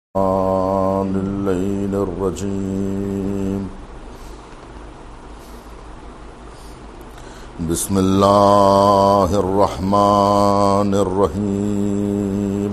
الليل الرجيم بسم الله الرحمن الرحيم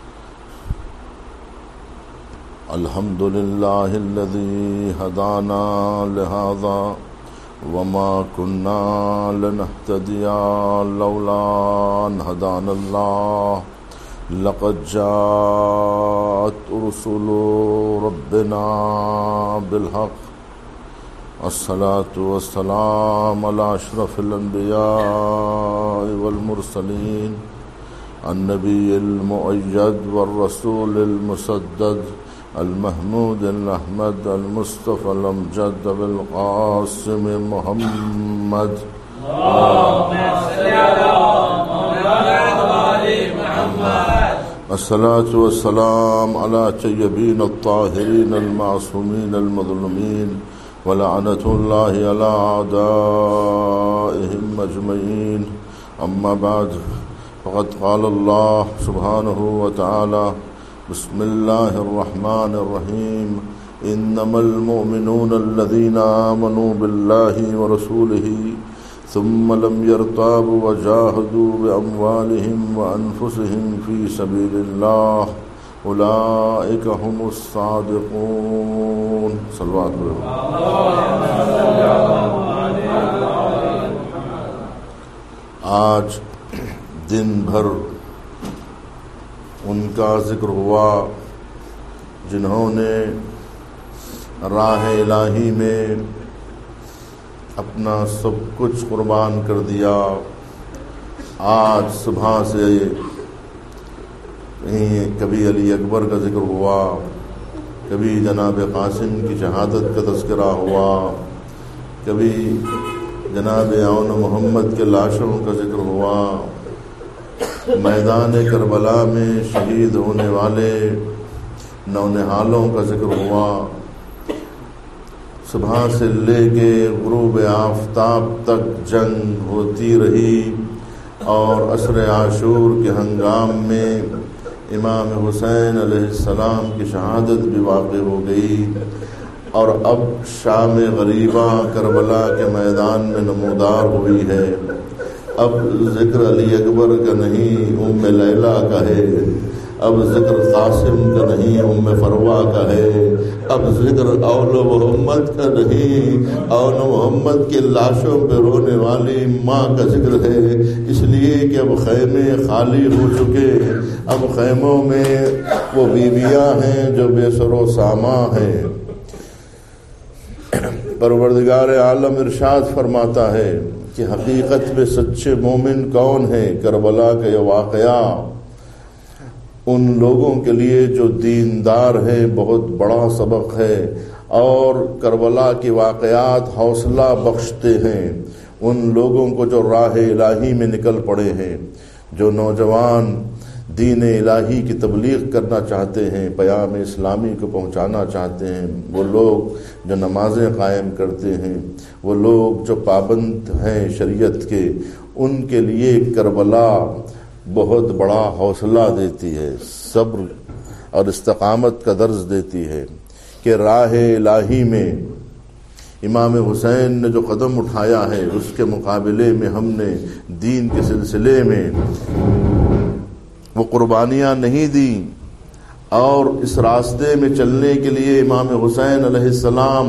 الحمد لله الذي هدانا لهذا وما كنا لنهتدي لولا أن هدانا الله لقد جاءت رسل ربنا بالحق الصلاة والسلام على أشرف الأنبياء والمرسلين النبي المؤيد والرسول المسدد المحمود الأحمد المصطفى الأمجد بالقاسم محمد اللهم صل على محمد. الصلاة والسلام على طيبين الطاهرين المعصومين المظلومين ولعنة الله على أعدائهم أجمعين. أما بعد فقد قال الله سبحانه وتعالى بسم الله الرحمن الرحيم إنما المؤمنون الذين آمنوا بالله ورسوله ثم لم يرتابوا وجاهدوا بأموالهم وأنفسهم في سبيل الله أولئك هم الصادقون. صلوات اللہ. آج دن بھر ان کا ذکر ہوا جنہوں نے راہ الہی میں اپنا سب کچھ قربان کر دیا. آج صبح سے کبھی علی اکبر کا ذکر ہوا، کبھی جناب قاسم کی شہادت کا تذکرہ ہوا، کبھی جناب عون محمد کے لاشوں کا ذکر ہوا، میدان کربلا میں شہید ہونے والے نونہالوں کا ذکر ہوا. صبح سے لے کے غروب آفتاب تک جنگ ہوتی رہی اور عصر عاشور کے ہنگام میں امام حسین علیہ السلام کی شہادت بھی واقع ہو گئی اور اب شام غریبہ کربلا کے میدان میں نمودار ہوئی ہے. اب ذکر علی اکبر کا نہیں ام لیلہ کا ہے، اب ذکر قاسم کا نہیں ام فروا کا ہے، اب ذکر اول محمد کا نہیں اول محمد کے لاشوں پہ رونے والی ماں کا ذکر ہے. اس لیے کہ اب خیمے خالی ہو چکے، اب خیموں میں وہ بیویاں ہیں جو بے سر و سامان ہیں. پروردگار عالم ارشاد فرماتا ہے کہ حقیقت میں سچے مومن کون ہیں. کربلا کا یہ واقعہ ان لوگوں کے لیے جو دیندار ہیں بہت بڑا سبق ہے، اور کربلا کے واقعات حوصلہ بخشتے ہیں ان لوگوں کو جو راہ الہی میں نکل پڑے ہیں، جو نوجوان دین الہی کی تبلیغ کرنا چاہتے ہیں، پیام اسلامی کو پہنچانا چاہتے ہیں، وہ لوگ جو نمازیں قائم کرتے ہیں، وہ لوگ جو پابند ہیں شریعت کے، ان کے لیے کربلا بہت بڑا حوصلہ دیتی ہے، صبر اور استقامت کا درس دیتی ہے کہ راہ الہی میں امام حسین نے جو قدم اٹھایا ہے اس کے مقابلے میں ہم نے دین کے سلسلے میں وہ قربانیاں نہیں دیں، اور اس راستے میں چلنے کے لیے امام حسین علیہ السلام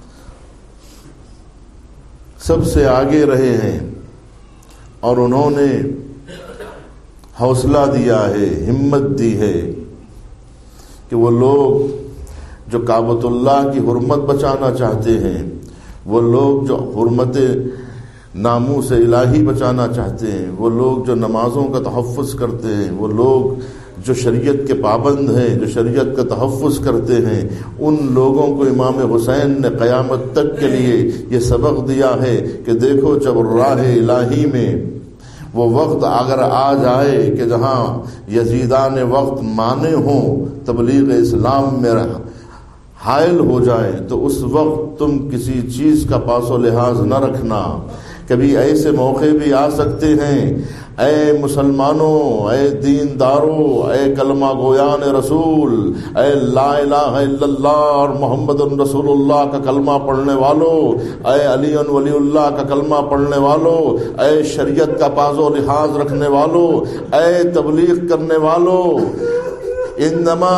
سب سے آگے رہے ہیں اور انہوں نے حوصلہ دیا ہے، ہمت دی ہے کہ وہ لوگ جو کعبۃ اللہ کی حرمت بچانا چاہتے ہیں، وہ لوگ جو حرمت ناموس الہی بچانا چاہتے ہیں، وہ لوگ جو نمازوں کا تحفظ کرتے ہیں، وہ لوگ جو شریعت کے پابند ہیں، جو شریعت کا تحفظ کرتے ہیں، ان لوگوں کو امام حسین نے قیامت تک کے لیے یہ سبق دیا ہے کہ دیکھو جب راہ الہی میں وہ وقت اگر آ جائے کہ جہاں یزیدان وقت مانے ہوں، تبلیغ اسلام میں حائل ہو جائیں، تو اس وقت تم کسی چیز کا پاس و لحاظ نہ رکھنا. کبھی ایسے موقع بھی آ سکتے ہیں، اے مسلمانوں، اے دینداروں، اے کلمہ گویان رسول، اے لا الہ الا اللہ اور محمد رسول اللہ کا کلمہ پڑھنے والوں، اے علی ولی اللہ کا کلمہ پڑھنے والوں، اے شریعت کا پاز و لحاظ رکھنے والوں، اے تبلیغ کرنے والوں، انما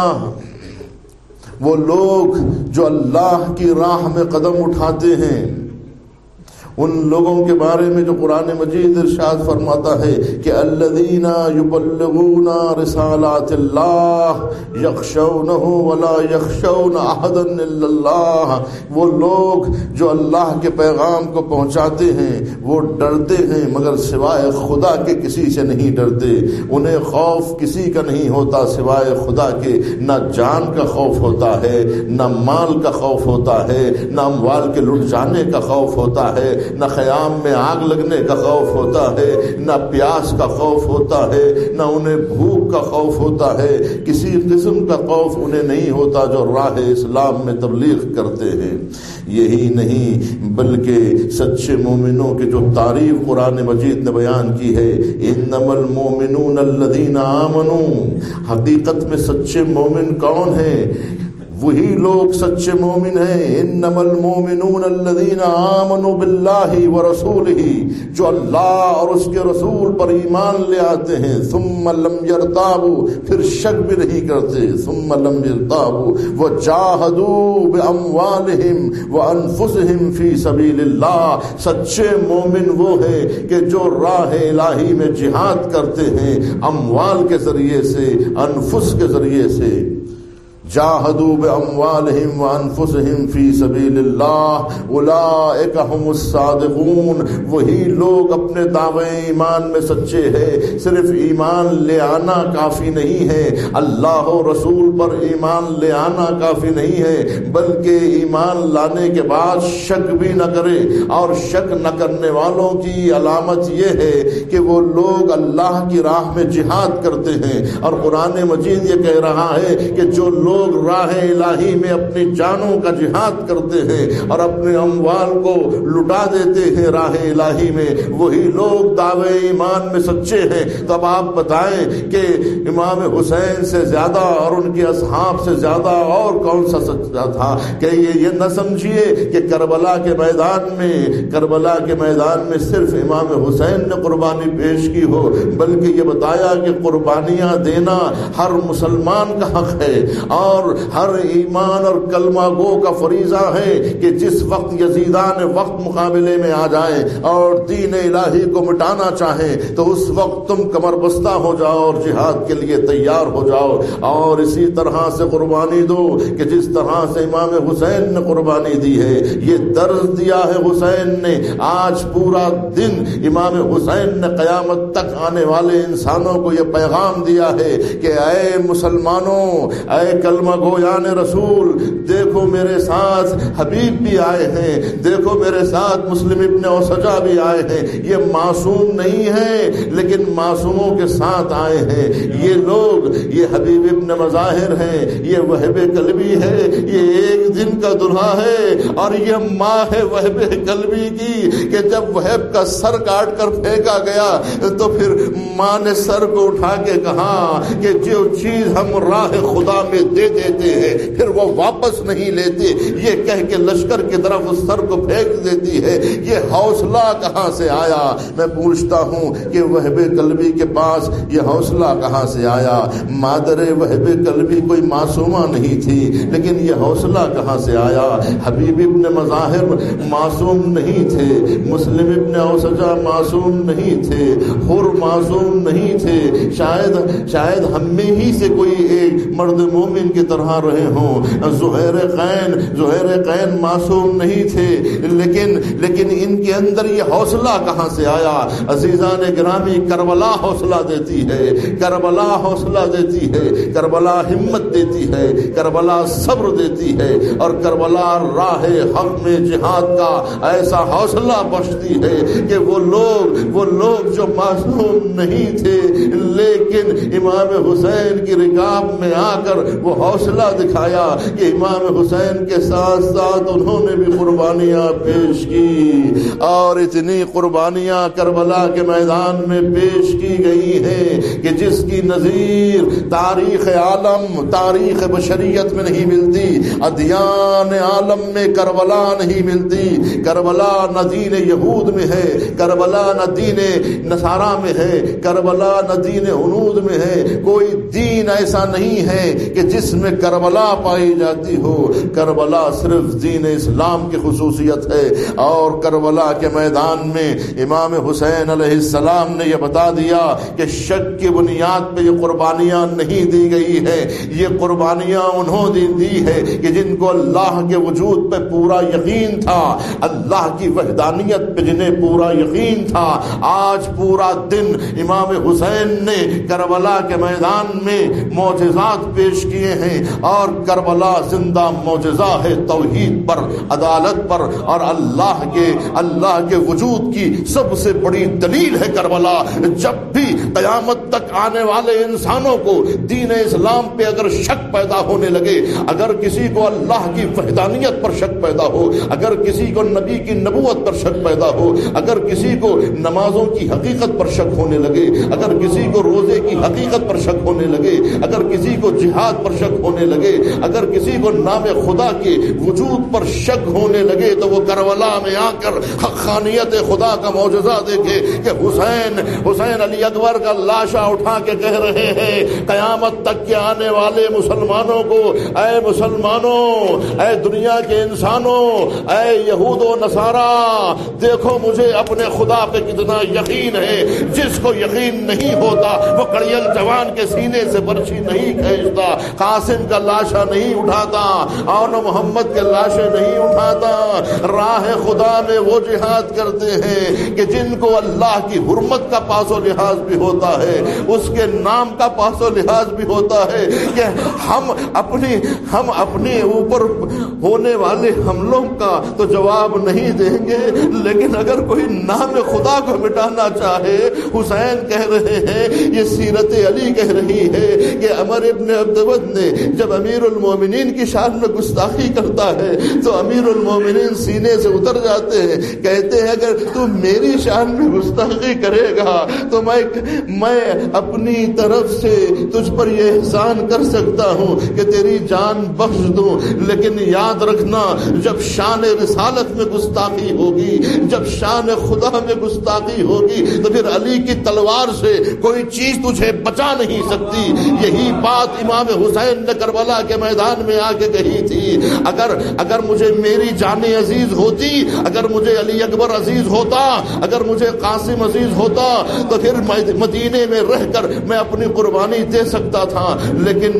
وہ لوگ جو اللہ کی راہ میں قدم اٹھاتے ہیں ان لوگوں کے بارے میں جو قرآن مجید ارشاد فرماتا ہے کہ الذین یبلغون رسالات اللہ یخشونہ ولا یخشون احدا الا اللہ، وہ لوگ جو اللہ کے پیغام کو پہنچاتے ہیں وہ ڈرتے ہیں مگر سوائے خدا کے کسی سے نہیں ڈرتے، انہیں خوف کسی کا نہیں ہوتا سوائے خدا کے، نہ جان کا خوف ہوتا ہے، نہ مال کا خوف ہوتا ہے، نہ اموال کے لٹ جانے کا خوف ہوتا ہے، نہ خیام میں آگ لگنے کا خوف ہوتا ہے، نہ پیاس کا خوف ہوتا ہے، نہ انہیں بھوک کا خوف ہوتا ہے، کسی قسم کا خوف انہیں نہیں ہوتا جو راہ اسلام میں تبلیغ کرتے ہیں۔ یہی نہیں بلکہ سچے مومنوں کی جو تعریف قرآن مجید نے بیان کی ہے، انما المؤمنون الذین آمنوا، حقیقت میں سچے مومن کون ہیں؟ وہی لوگ سچے مومن ہیں، انما المؤمنون الذین آمنوا باللہ ورسولہ، جو اللہ اور اس کے رسول پر ایمان لے آتے ہیں، ثم لم یرتابوا، پھر شک بھی نہیں کرتے، ثم لم یرتابوا وجاہدوا باموالہم وانفسہم فی سبیل اللہ، سچے مومن وہ ہیں کہ جو راہ الہی میں جہاد کرتے ہیں، اموال کے ذریعے سے، انفس کے ذریعے سے، جاہدوا باموالہم وانفسہم فی سبیل اللہ اولئک ہم الصادقون، وہی لوگ اپنے دعوے ایمان میں سچے ہیں۔ صرف ایمان لے آنا کافی نہیں ہے، اللہ و رسول پر ایمان لے آنا کافی نہیں ہے، بلکہ ایمان لانے کے بعد شک بھی نہ کرے، اور شک نہ کرنے والوں کی علامت یہ ہے کہ وہ لوگ اللہ کی راہ میں جہاد کرتے ہیں، اور قرآن مجید یہ کہہ رہا ہے کہ جو لوگ راہ الہی میں اپنی جانوں کا جہاد کرتے ہیں اور اپنے اموال کو لٹا دیتے ہیں راہ الہی میں، وہی لوگ دعوے ایمان میں سچے ہیں۔ تو اب آپ بتائیں کہ امام حسین سے زیادہ اور ان کے اصحاب سے زیادہ اور کون سا سچا تھا؟ کہ یہ نہ سمجھیے کہ کربلا کے میدان میں صرف امام حسین نے قربانی پیش کی ہو، بلکہ یہ بتایا کہ قربانیاں دینا ہر مسلمان کا حق ہے، اور ہر ایمان اور کلمہ گو کا فریضہ ہے کہ جس وقت یزیدان وقت مقابلے میں آ جائیں اور دین الہی کو مٹانا چاہیں تو اس وقت تم کمر بستہ ہو جاؤ اور جہاد کے لیے تیار ہو جاؤ، اور اسی طرح سے قربانی دو کہ جس طرح سے امام حسین نے قربانی دی ہے۔ یہ درس دیا ہے حسین نے، آج پورا دن امام حسین نے قیامت تک آنے والے انسانوں کو یہ پیغام دیا ہے کہ اے مسلمانوں، اے کلمہ گویان رسول، دیکھو میرے ساتھ حبیب بھی آئے ہیں، دیکھو میرے ساتھ مسلم ابن اوسجا بھی آئے ہیں، یہ معصوم نہیں ہیں لیکن معصوموں کے ساتھ آئے ہیں۔ یہ لوگ، یہ حبیب ابن مظاہر ہیں، یہ وہب قلبی ہے، یہ ایک دن کا دلہا ہے، اور یہ ماں ہے وہب قلبی کی کہ جب وہب کا سر کاٹ کر پھینکا گیا تو پھر ماں نے سر کو اٹھا کے کہا کہ جو چیز ہم راہ خدا میں دے دیتے ہیں پھر وہ واپس نہیں لیتے، یہ کہہ کے لشکر کی طرف اس سر کو پھینک دیتی ہے۔ یہ حوصلہ کہاں سے آیا؟ میں پوچھتا ہوں کہ وہب قلبی کے پاس یہ حوصلہ کہاں سے آیا؟ مادر وہب قلبی کوئی معصومہ نہیں تھی، لیکن یہ حوصلہ کہاں سے آیا؟ حبیب ابن مظاہر معصوم نہیں تھے، مسلم ابن اوسجا معصوم نہیں تھے، حر معصوم نہیں تھے، شاید ہم میں ہی سے کوئی ایک مرد مومن کی طرح رہے ہوں۔ زہیر قین معصوم نہیں تھے، لیکن ان کے اندر یہ حوصلہ کہاں سے آیا؟ عزیزان گرامی، کربلا حوصلہ دیتی ہے، کربلا حوصلہ دیتی ہے، کربلا ہمت دیتی ہے، کربلا صبر دیتی ہے، اور کربلا راہ حق میں جہاد کا ایسا حوصلہ بخشتی ہے کہ وہ لوگ جو معصوم نہیں تھے لیکن امام حسین کی رکاب میں آ کر وہ حوصلہ دکھایا کہ امام حسین کے ساتھ ساتھ انہوں نے بھی قربانیاں پیش کی، اور اتنی قربانیاں کربلا کے میدان میں پیش کی گئی ہیں کہ جس کی نظیر تاریخ عالم، تاریخ بشریت میں نہیں ملتی، ادیان عالم میں کربلا نہیں ملتی۔ کربلا نہ دین یہود میں ہے، کربلا نہ دین نصارہ میں ہے، کربلا نہ دین ہنود میں ہے، کوئی دین ایسا نہیں ہے کہ جس میں کربلا پائی جاتی ہو۔ کربلا صرف دین اسلام کی خصوصیت ہے، اور کربلا کے میدان میں امام حسین علیہ السلام نے یہ بتا دیا کہ شک کی بنیاد پہ یہ قربانیاں نہیں دی گئی ہے، یہ قربانیاں انہوں نے دی ہے کہ جن کو اللہ کے وجود پہ پورا یقین تھا، اللہ کی وحدانیت پہ جنہیں پورا یقین تھا۔ آج پورا دن امام حسین نے کربلا کے میدان میں معجزات پیش کیے ہیں، اور کربلا زندہ معجزہ ہے توحید پر، عدالت پر، اور اللہ کے وجود کی سب سے بڑی دلیل ہے کربلا۔ جب بھی قیامت تک آنے والے انسانوں کو دین اسلام پہ اگر شک پیدا ہونے لگے، اگر کسی کو اللہ کی وحدانیت پر شک پیدا ہو، اگر کسی کو نبی کی نبوت پر شک پیدا ہو، اگر کسی کو نمازوں کی حقیقت پر شک ہونے لگے، اگر کسی کو روزے کی حقیقت پر شک ہونے لگے، اگر کسی کو جہاد پر شک ہونے لگے، اگر کسی کو نام خدا کے وجود پر شک ہونے لگے، تو وہ کربلا میں آ کر حقانیت خدا کا معجزہ دیکھے کہ حسین علی اکبر کا لاشا اٹھا کے کہہ رہے ہیں قیامت تک کے آنے والے مسلمانوں کو، اے مسلمانوں، اے دنیا کے انسانوں، اے یہود و نصارا، دیکھو مجھے اپنے خدا پہ کتنا یقین ہے۔ جس کو یقین نہیں ہوتا وہ کڑیل جوان کے سینے سے برچھی نہیں کھینچتا، قاسم کا لاشا نہیں اٹھاتا، اور محمد کے لاشے نہیں اٹھاتا۔ راہ خدا میں وہ جہاد کرتے ہیں کہ جن کو اللہ کی حرمت کا پاس و لحاظ بھی ہوتا ہے، اس کے نام کا پاس و لحاظ بھی ہوتا ہے کہ ہم اپنے اوپر ہونے والے حملوں کا تو جواب نہیں دیں گے، لیکن اگر کوئی نام خدا کو مٹانا چاہے، حسین کہہ رہے ہیں، یہ سیرت علی کہہ رہی ہے کہ عمر ابن عبدود نے جب امیر المومنین کی شان میں گستاخی کرتا ہے تو امیر المومنین سینے سے اتر جاتے ہیں، کہتے ہیں اگر تو میری شان میں گستاخی کرے گا تو میں اپنی طرف سے تجھ پر یہ احسان کر سکتا ہوں کہ تیری جان بخش دوں، لیکن یاد رکھنا جب شان رسالت میں گستاخی ہوگی، جب شان خدا میں گستاخی ہوگی، تو پھر علی کی تلوار سے کوئی چیز تجھے بچا نہیں سکتی۔ یہی بات امام حسین نے کربلا کے میدان میں آ کے کہی تھی، اگر مجھے میری جان عزیز ہوتی، اگر مجھے علی اکبر عزیز ہوتا، اگر مجھے قاسم عزیز ہوتا، تو پھر مدینے میں رہ کر میں اپنی قربانی دے سکتا تھا، لیکن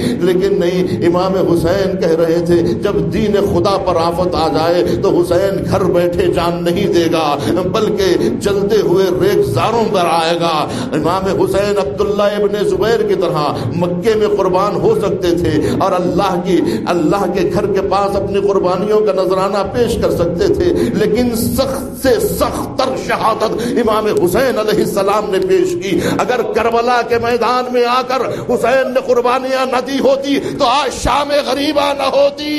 نہیں۔ امام حسین کہہ رہے تھے جب دین خدا پر آفت آ جائے تو حسین گھر بیٹھے جان نہیں دے گا، بلکہ جلتے ہوئے ریگزاروں پر آئے گا۔ امام حسین عبداللہ ابن زبیر کی طرح مکے میں قربان ہو سکتے تھے، اور اللہ کے گھر کے پاس اپنی قربانیوں کا نذرانہ پیش کر سکتے تھے، لیکن سخت سے سخت تر شہادت امام حسین علیہ السلام نے پیش کی۔ اگر کربلا کے میدان میں آ کر حسین نے قربانیاں نہ دی ہوتی تو آج شام غریبہ نہ ہوتی،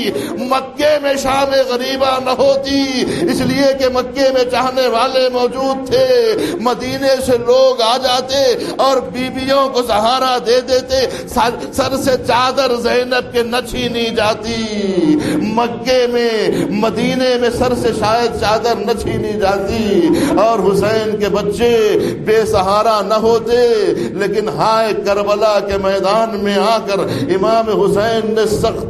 مکے میں شام غریبہ نہ ہوتی، اس لیے کہ مکے میں چاہنے والے موجود تھے، مدینے سے لوگ آ جاتے اور بیویوں کو سہارا دے دیتے، سر سے چادر زینب کے نہ چھینی جاتی، مکے میں مدینے میں سر سے شاید چادر نہ چھینی جاتی، اور حسین کے بچے بے سہارا نہ ہوتے، لیکن ہائے کربلا کے میدان میں آ کر امام حسین نے سخت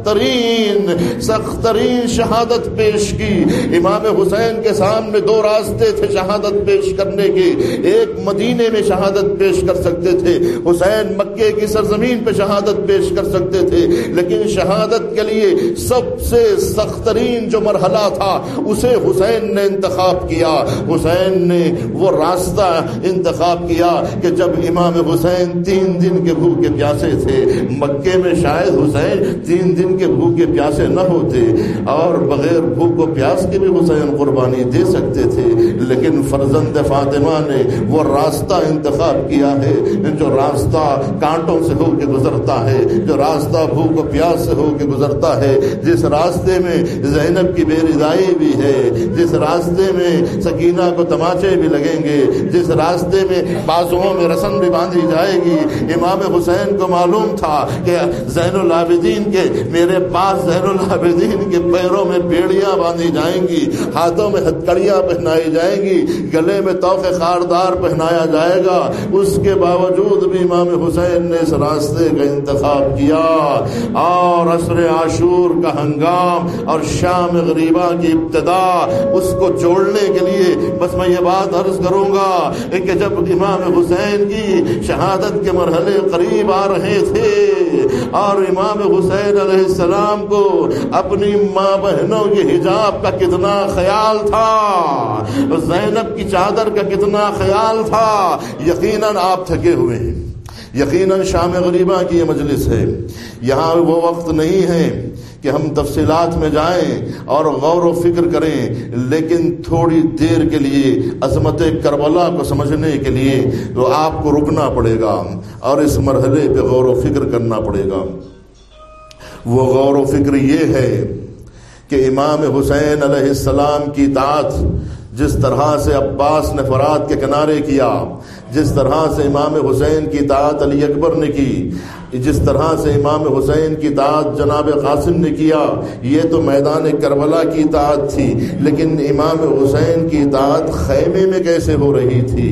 ترین شہادت پیش کی۔ امام حسین کے سامنے دو راستے تھے شہادت پیش کرنے کے، ایک مدینے میں شہادت پیش کر سکتے تھے، حسین مکے کی سرزمین پہ شہادت پیش کر سکتے تھے، لیکن شہادت کے لیے سب سے سخت ترین جو مرحلہ تھا اسے حسین نے انتخاب کیا۔ حسین نے وہ راستہ انتخاب کیا کہ جب امام حسین 3 دن کے بھوکے پیاسے تھے، مکے میں شاید حسین 3 دن کے بھوکے پیاسے نہ ہوتے، اور بغیر بھوک و پیاس کے بھی حسین قربانی دے سکتے تھے، لیکن فرزند فاطمہ نے وہ راستہ انتخاب کیا ہے جو راستہ کانٹوں سے ہو کے گزرتا ہے، جو راستہ بھوک و پیاس سے ہو کے گزرتا ہے، جس راستے میں زینب کی بے رضائی بھی ہے، جس راستے میں سکینہ کو تماچے بھی لگیں گے، جس راستے میں بازوؤں میں رسن بھی باندھی جائے گی، امام حسین کو معلوم تھا کہ زین العابدین کے میرے پاس زین العابدین کے پیروں میں بیڑیاں باندھی جائیں گی، ہاتھوں میں ہتکڑیاں پہنائی جائیں گی، گلے میں توق خاردار پہنایا جائے گا، اس کے باوجود بھی امام حسین نے اس راستے کا انتخاب کیا اور عصر عاشور کا ہنگام اور شام غریبہ کی ابتدا اس کو جوڑنے کے لیے بس میں یہ بات عرض کروں گا کہ جب امام حسین کی شہادت کے مرحلے قریب آ رہے تھے اور امام حسین علیہ السلام کو اپنی ماں بہنوں کے حجاب کا کتنا خیال تھا، زینب کی چادر کا کتنا خیال تھا، یقیناً آپ تھکے ہوئے ہیں، یقیناً شام غریبہ کی یہ مجلس ہے، یہاں وہ وقت نہیں ہے کہ ہم تفصیلات میں جائیں اور غور و فکر کریں، لیکن تھوڑی دیر کے لیے عظمت کربلا کو سمجھنے کے لیے تو آپ کو رکنا پڑے گا اور اس مرحلے پہ غور و فکر کرنا پڑے گا۔ وہ غور و فکر یہ ہے کہ امام حسین علیہ السلام کی اطاعت جس طرح سے عباس نے فرات کے کنارے کیا، جس طرح سے امام حسین کی اطاعت علی اکبر نے کی، جس طرح سے امام حسین کی اطاعت جناب قاسم نے کیا، یہ تو میدان کربلا کی اطاعت تھی، لیکن امام حسین کی اطاعت خیمے میں کیسے ہو رہی تھی؟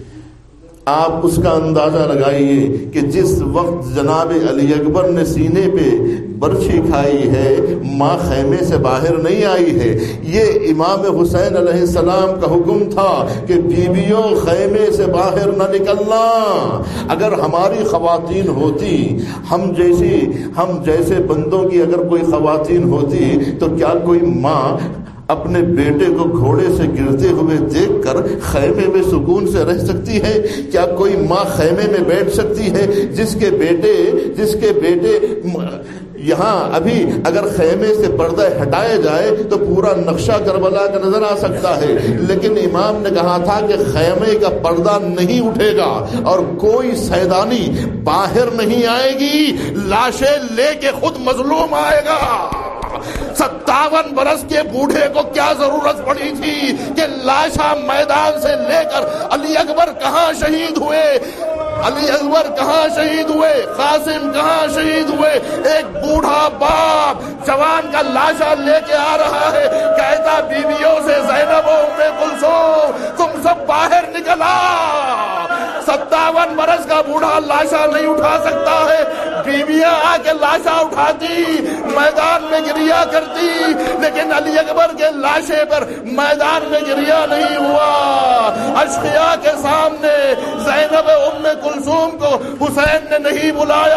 آپ اس کا اندازہ لگائیے کہ جس وقت جناب علی اکبر نے سینے پہ برچھی کھائی ہے، ماں خیمے سے باہر نہیں آئی ہے۔ یہ امام حسین علیہ السلام کا حکم تھا کہ بیویوں خیمے سے باہر نہ نکلنا۔ اگر ہماری خواتین ہوتی، ہم جیسے بندوں کی اگر کوئی خواتین ہوتی تو کیا کوئی ماں اپنے بیٹے کو گھوڑے سے گرتے ہوئے دیکھ کر خیمے میں سکون سے رہ سکتی ہے؟ کیا کوئی ماں خیمے میں بیٹھ سکتی ہے جس کے بیٹے یہاں ابھی اگر خیمے سے پردہ ہٹائے جائے تو پورا نقشہ کربلا کا نظر آ سکتا ہے، لیکن امام نے کہا تھا کہ خیمے کا پردہ نہیں اٹھے گا اور کوئی سیدانی باہر نہیں آئے گی، لاشیں لے کے خود مظلوم آئے گا۔ 57 برس کے بوڑھے کو کیا ضرورت پڑی تھی کہ لاشاں میدان سے لے کر علی اکبر کہاں شہید ہوئے، قاسم کہاں شہید ہوئے، ایک بوڑھا باپ جوان کا لاشا لے کے آ رہا ہے، کہتا بیویوں سے زینب و ام کلثوم تم سب باہر نکلا۔ 57 برس کا بوڑھا لاشا نہیں اٹھا سکتا ہے، بیویاں آ کے لاشا اٹھاتی، میدان میں گریا کرتی، لیکن علی اکبر کے لاشے پر میدان میں گریا نہیں ہوا۔ اشقیاء کے سامنے زینب ام کلثوم کو حسین نے نہیں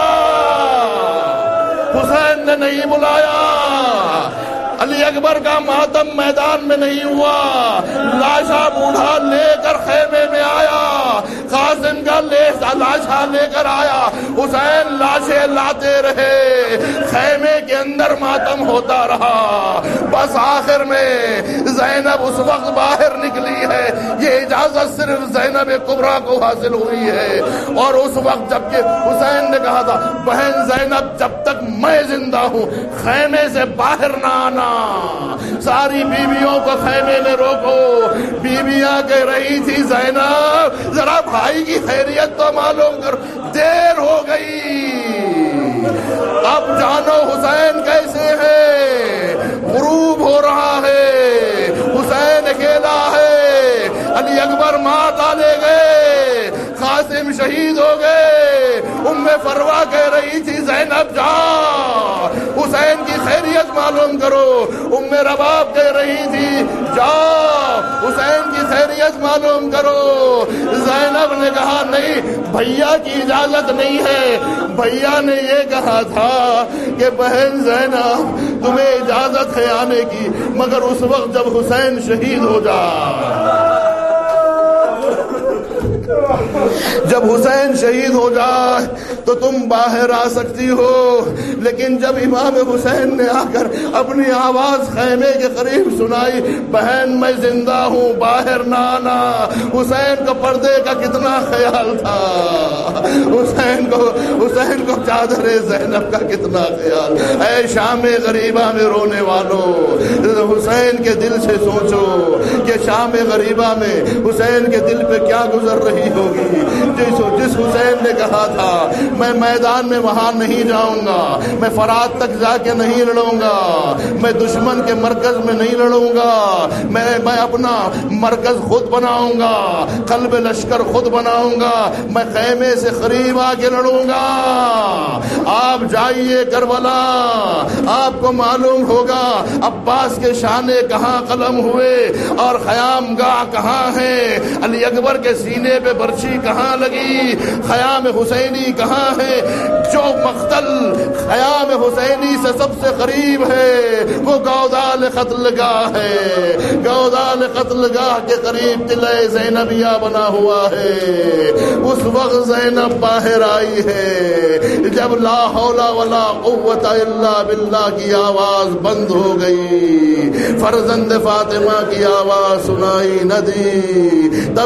بلایا، علی اکبر کا ماتم میدان میں نہیں ہوا، لاشا بوڑھا لے کر خیمے میں آیا، قاسم کا لاشا لے کر آیا، حسین لاشیں لاتے رہے، خیمے کے اندر ماتم ہوتا رہا، بس آخر میں زینب اس وقت باہر نکلی ہے، یہ اجازت صرف زینب کبریٰ کو حاصل ہوئی ہے، اور اس وقت جبکہ حسین نے کہا تھا بہن زینب جب تک میں زندہ ہوں خیمے سے باہر نہ آنا، ساری بیویوں کو خیمے میں روکو۔ بیویاں کہہ رہی تھی زینب ذرا بھائی کی خیریت تو معلوم کر، دیر ہو گئی، اب جانو حسین کیسے ہے، غروب ہو رہا ہے، حسین اکیلا ہے، علی اکبر مار ڈالے گئے، قاسم شہید ہو گئے، ام فروہ کہہ رہی تھی زینب جا حسین کی خیریت معلوم کرو، ام رباب کہہ رہی تھی جا حسین کی خیریت معلوم کرو، زینب نے کہا نہیں بھیا کی اجازت نہیں ہے، بھیا نے یہ کہا تھا کہ بہن زینب تمہیں اجازت ہے آنے کی، مگر اس وقت جب حسین شہید ہو جائے۔ جب حسین شہید ہو جائے تو تم باہر آ سکتی ہو، لیکن جب امام حسین نے آ کر اپنی آواز خیمے کے قریب سنائی، بہن میں زندہ ہوں باہر نہ آنا، حسین کو پردے کا کتنا خیال تھا، حسین کو چادر زینب کا کتنا خیال۔ اے شام غریبہ میں رونے والوں، حسین کے دل سے سوچو کہ شام غریبہ میں حسین کے دل پہ کیا گزر رہی ہوگی۔ جس حسین نے کہا تھا میں میدان میں وہاں نہیں جاؤں گا، میں فرات تک جا کے نہیں لڑوں گا، میں دشمن کے مرکز میں نہیں لڑوں گا، میں اپنا مرکز خود بناؤں گا، قلب لشکر خود بناؤں گا، میں خیمے سے قریب آ کے لڑوں گا۔ آپ جائیے کربلا، آپ کو معلوم ہوگا عباس کے شانے کہاں قلم ہوئے اور خیام گاہ کہاں ہے، علی اکبر کے سینے پہ برچھی کہاں لگی، خیام حسینی کہاں ہے۔ جو مقتل خیام حسینی سے سب سے قریب ہے وہ گودال قتل گاہ ہے، گودال قتل گاہ کے قریب قلعہ زینبیہ بنا ہوا ہے۔ اس وقت زینب باہر آئی ہے جب لا حول ولا قوت الا باللہ کی آواز بند ہو گئی، فرزند فاطمہ کی آواز سنائی نہ دی۔ تب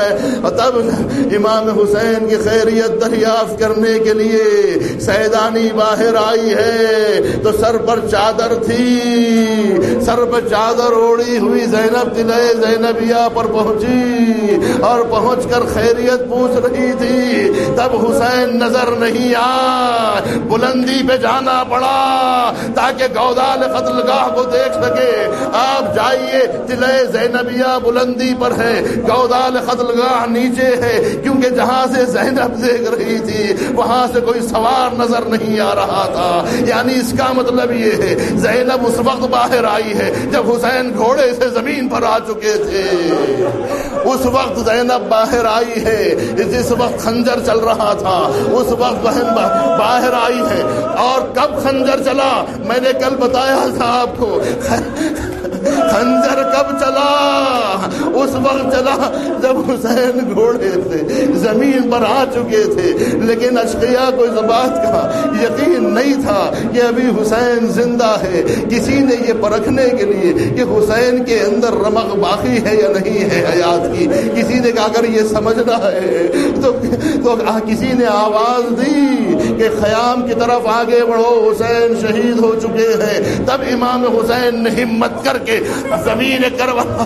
امام حسین کی خیریت دریافت کرنے کے لیے سیدانی باہر آئی ہے تو سر پر چادر تھی، سر پر چادر اوڑی ہوئی زینب قلعہ زینبیہ پر پہنچی اور پہنچ کر خیریت پوچھ رہی تھی۔ تب حسین نظر نہیں آئے، بلندی پہ جانا پڑا تاکہ گودال قتل گاہ کو دیکھ سکے۔ آپ جائیے، قلعہ زینبیہ بلندی پر ہے، گودال قتل گاہ نیچے ہے، کیونکہ جہاں سے زینب دیکھ رہی تھی وہاں سے کوئی سوار نظر نہیں آ رہا تھا۔ یعنی اس کا مطلب یہ ہے زینب اس وقت باہر آئی ہے جب حسین گھوڑے سے زمین پر آ چکے تھے، اس وقت زینب باہر آئی ہے، جس وقت خنجر چل رہا تھا اس وقت بہن باہر آئی ہے۔ اور کب خنجر چلا؟ میں نے کل بتایا تھا آپ کو، خنجر کب چلا؟ اس وقت چلا جب حسین گھوڑے سے زمین پر آ چکے تھے، لیکن اشقیاء کو اس بات کا یقین نہیں تھا کہ ابھی حسین زندہ ہے۔ کسی نے یہ پرکھنے کے لیے کہ حسین کے اندر رمق باقی ہے یا نہیں ہے حیات کی، کسی نے کہا اگر یہ سمجھنا ہے تو کسی نے آواز دی کہ خیام کی طرف آگے بڑھو، حسین شہید ہو چکے ہیں۔ تب امام حسین نے ہمت کر کے زمین کربلا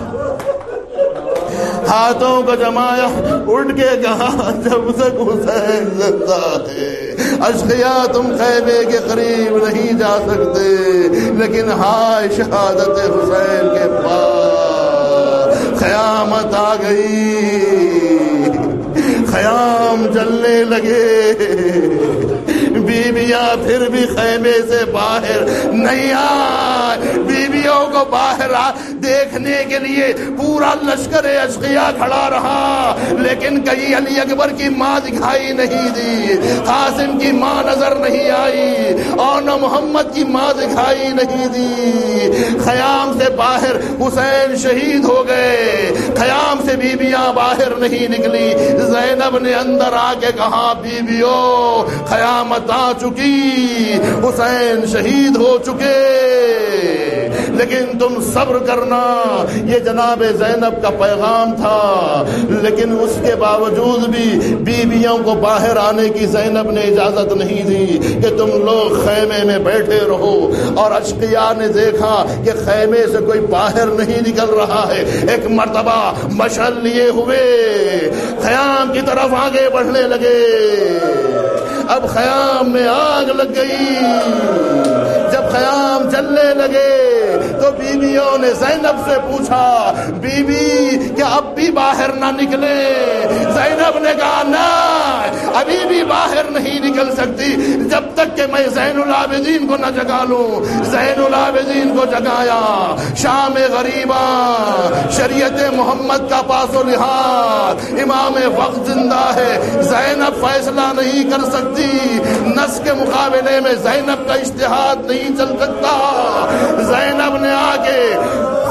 ہاتھوں کو جمایا، اٹھ کے کہا جب تک حسین زندہ ہے اشقیاء تم خیمے کے قریب نہیں جا سکتے، لیکن ہائے شہادت حسین کے پاس قیامت آ گئی، خیام جلنے لگے، بیویاں پھر بھی خیمے سے باہر نہیں آئے، بیویوں کو باہر دیکھنے کے لیے پورا لشکر اشقیاء کھڑا رہا، لیکن کہیں علی اکبر کی ماں دکھائی نہیں دی، قاسم کی ماں نظر نہیں آئی، اور نہ محمد کی ماں دکھائی نہیں دی۔ خیام سے باہر حسین شہید ہو گئے، خیام سے بیویاں باہر نہیں نکلی۔ زینب نے اندر آ کے کہا بیویوں قیامت آ چکی، حسین شہید ہو چکے، لیکن تم صبر کرنا۔ یہ جناب زینب کا پیغام تھا، لیکن اس کے باوجود بھی بیویوں کو باہر آنے کی زینب نے اجازت نہیں دی کہ تم لوگ خیمے میں بیٹھے رہو۔ اور اشقیاء نے دیکھا کہ خیمے سے کوئی باہر نہیں نکل رہا ہے، ایک مرتبہ مشعل لیے ہوئے خیام کی طرف آگے بڑھنے لگے۔ اب خیام میں آگ لگ گئی، جب خیام جلنے لگے تو بیویوں نے زینب سے پوچھا بی بی کیا اب بھی باہر نہ نکلے؟ زینب نے کہا نہ، ابھی بھی باہر نہیں نکل سکتی جب تک کہ میں زین العابدین کو نہ جگا لوں۔ زین العابدین کو جگایا، شام غریبہ، شریعت محمد کا پاس و لحاظ، امام وقت زندہ ہے، زینب فیصلہ نہیں کر سکتی، نس کے مقابلے میں زینب کا اجتہاد نہیں چل سکتا۔ زینب نے آ کے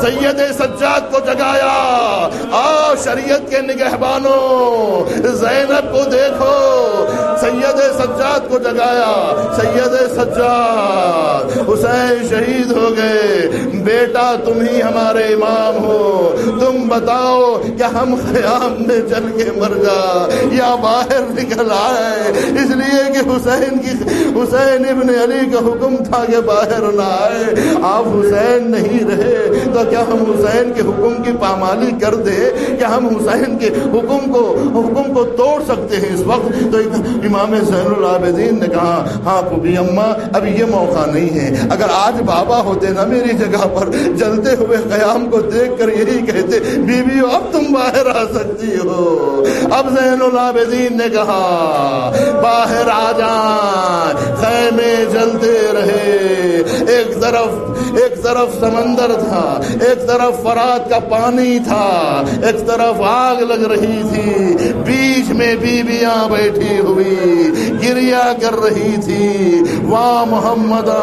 سید سجاد کو جگایا. آؤ شریعت کے نگہبانوں زینب کو دیکھو. سید سجاد کو جگایا. سید سجاد حسین شہید ہو گئے. بیٹا تم ہی ہمارے امام ہو, تم بتاؤ کہ ہم خیام میں چل کے مر جا یا باہر نکل آئے. اس لیے کہ حسین ابن علی کا حکم تھا کہ باہر نہ آئے. آپ حسین نہیں رہے تو کیا ہم حسین کے حکم کی پامالی کر دے؟ کہ ہم حسین کے حکم کو توڑ سکتے ہیں اس وقت؟ تو امام زین العابدین نے کہا ہاں پھوپھی اماں اب یہ موقع نہیں ہے. اگر آج بابا ہوتے نا میری جگہ پر, جلتے ہوئے قیام کو دیکھ کر یہی کہتے بیویو اب تم باہر آ سکتی ہو. اب زین العابدین نے کہا باہر آ جائیں. خیمے جلتے رہے. ایک طرف سمندر تھا, ایک طرف فرات کا پانی تھا, ایک طرف آگ لگ رہی تھی. بیچ میں بیویاں بیٹھی ہوئی گریا کر رہی تھی. واہ محمدا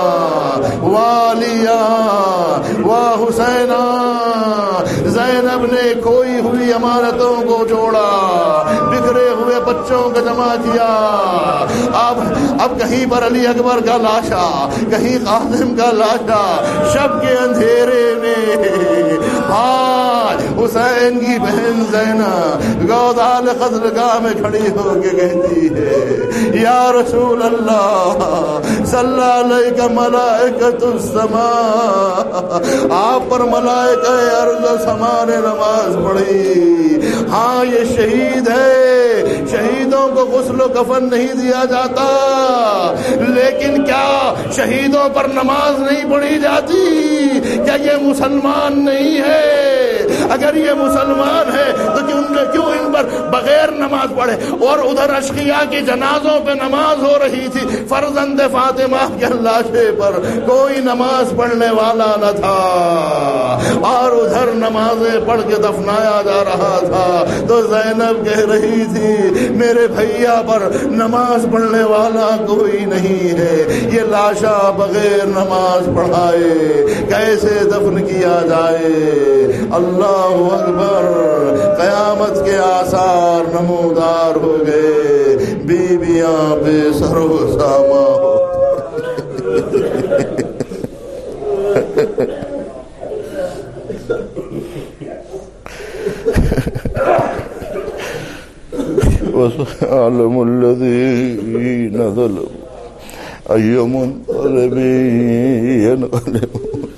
والیا واہ حسینا. زینب نے کھوئی ہوئی امانتوں کو جوڑا, بکھرے ہوئے بچوں کو جمع کیا. اب کہیں پر علی اکبر کا لاشا, کہیں قاسم کا لاشا, شب کے اندھیرے میں حسین کی بہن زینب گودال قتلگاہ میں کھڑی ہو کے کہتی ہے یا رسول اللہ صلی علیہ ملائکۃ السماء. آپ پر ملائکہ ارض و سما نے نماز پڑھی. ہاں یہ شہید ہے, شہیدوں کو غسل و کفن نہیں دیا جاتا, لیکن کیا شہیدوں پر نماز نہیں پڑھی جاتی؟ کیا یہ مسلمان نہیں ہے؟ اگر یہ مسلمان ہے تو کیوں ان پر بغیر نماز پڑھے؟ اور ادھر اشقیاء کی جنازوں پہ نماز ہو رہی تھی, فرزند فاطمہ کے لاشے پر کوئی نماز پڑھنے والا نہ تھا, اور ادھر نمازیں پڑھ کے دفنایا جا رہا تھا. تو زینب کہہ رہی تھی میرے بھیا پر نماز پڑھنے والا کوئی نہیں ہے, یہ لاشا بغیر نماز پڑھائے کیسے دفن کیا جائے؟ اللہ اکبر. قیامت کے آثار نمودار ہو گئے. بیویاں بے سر و ساما وَسَيَعْلَمُ الَّذِينَ ظَلَمُوا أَيُّ مُنقَلَبٍ يَنقَلِبُونَ